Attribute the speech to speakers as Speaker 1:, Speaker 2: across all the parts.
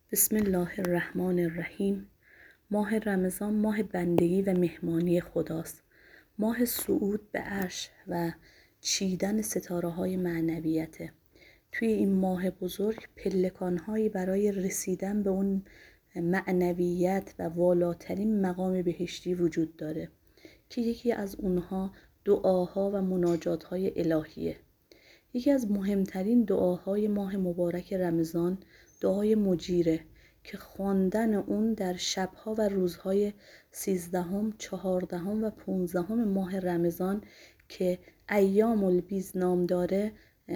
Speaker 1: بسم الله الرحمن الرحیم. ماه رمضان ماه بندگی و مهمانی خداست. ماه صعود به عرش و چیدن ستاره های معنویته. توی این ماه بزرگ پلکان‌هایی برای رسیدن به اون معنویت و والاترین مقام بهشتی وجود داره که یکی از اونها دعاها و مناجات‌های الهیه. یکی از مهمترین دعاهای ماه مبارک رمضان دعای مجیره که خواندن اون در شبها و روزهای 13، 14 و 15 ماه رمضان که ایام البیض نام داره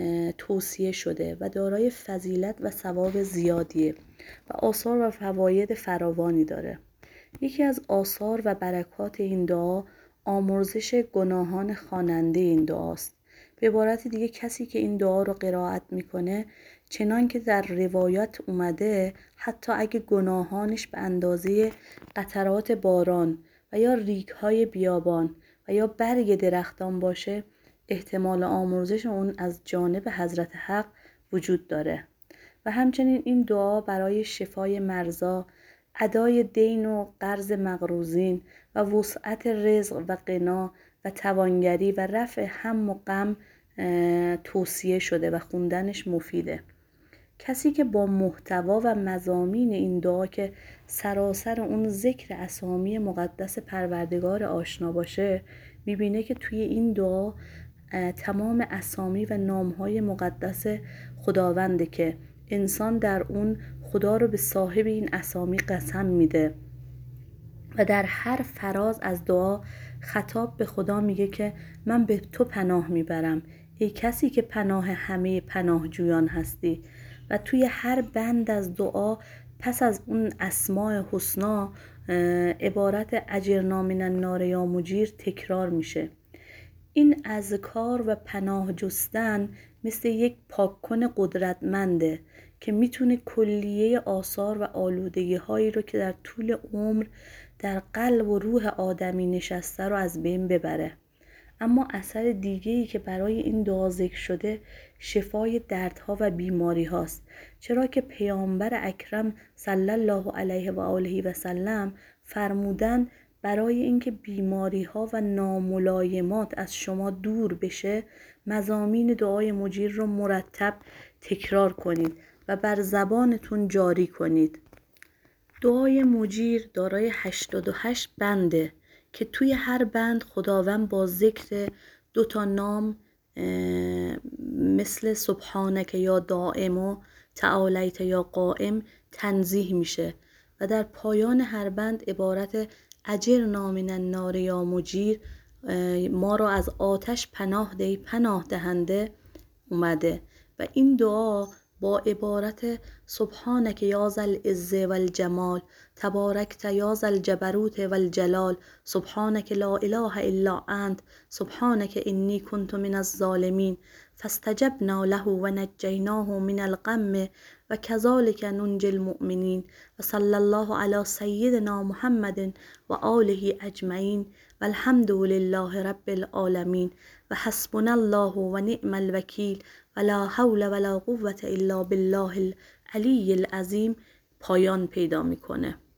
Speaker 1: توصیه شده و دارای فضیلت و ثواب زیادیه و آثار و فواید فراوانی داره. یکی از آثار و برکات این دعا آمرزش گناهان خواننده این دعاست. به عبارت دیگه کسی که این دعا رو قرائت میکنه چنان که در روایات اومده حتی اگه گناهانش به اندازه قطرات باران و یا ریگ‌های بیابان و یا برگ درختان باشه احتمال آمرزش اون از جانب حضرت حق وجود داره. و همچنین این دعا برای شفای مرضا، ادای دین و قرض مقروضین و وسعت رزق و غنا و توانگری و رفع هم و غم توصیه شده و خوندنش مفیده. کسی که با محتوا و مضامین این دعا که سراسر اون ذکر اسامی مقدس پروردگار آشنا باشه میبینه که توی این دعا تمام اسامی و نامهای مقدس خداونده که انسان در اون خدا رو به صاحب این اسامی قسم میده و در هر فراز از دعا خطاب به خدا میگه که من به تو پناه میبرم ای کسی که پناه همه پناهجویان هستی. و توی هر بند از دعا پس از اون اسماء حسنا عبارت اجرنا من النار یا مجیر تکرار میشه. این اذکار و پناه جستن مثل یک پاککن قدرتمنده که میتونه کلیه آثار و آلودگی هایی رو که در طول عمر در قلب و روح آدمی نشسته رو از بین ببره. اما اثر دیگه‌ای که برای این دعا ذکر شده شفای دردها و بیماری هاست، چرا که پیامبر اکرم صلی الله علیه و آله و سلم فرمودن برای اینکه بیماری ها و ناملایمات از شما دور بشه مضامین دعای مجیر رو مرتب تکرار کنید و بر زبانتون جاری کنید. دعای مجیر دارای 88 بنده که توی هر بند خداوند با ذکر 2 نام مثل سبحانک یا دائم و تعالیت یا قائم تنزیه میشه و در پایان هر بند عبارت اجرنا من النار یا مجیر ما را از آتش پناه ده پناه دهنده اومده. و این دعا با عبارت سبحانک یا ذا العز والجمال تبارکت یا ذا الجبروت والجلال سبحانک لا اله الا انت سبحانک انی کنت من الظالمین فاستجبنا له و نجیناه من الغم و کذالک ننجی المؤمنین و صلی الله علی سیدنا محمد و آله اجمعین و الحمد لله رب العالمین و حسبنا الله و نعم الوکیل و لا حول ولا قوة الا بالله العلی العظیم پایان پیدا میکنه.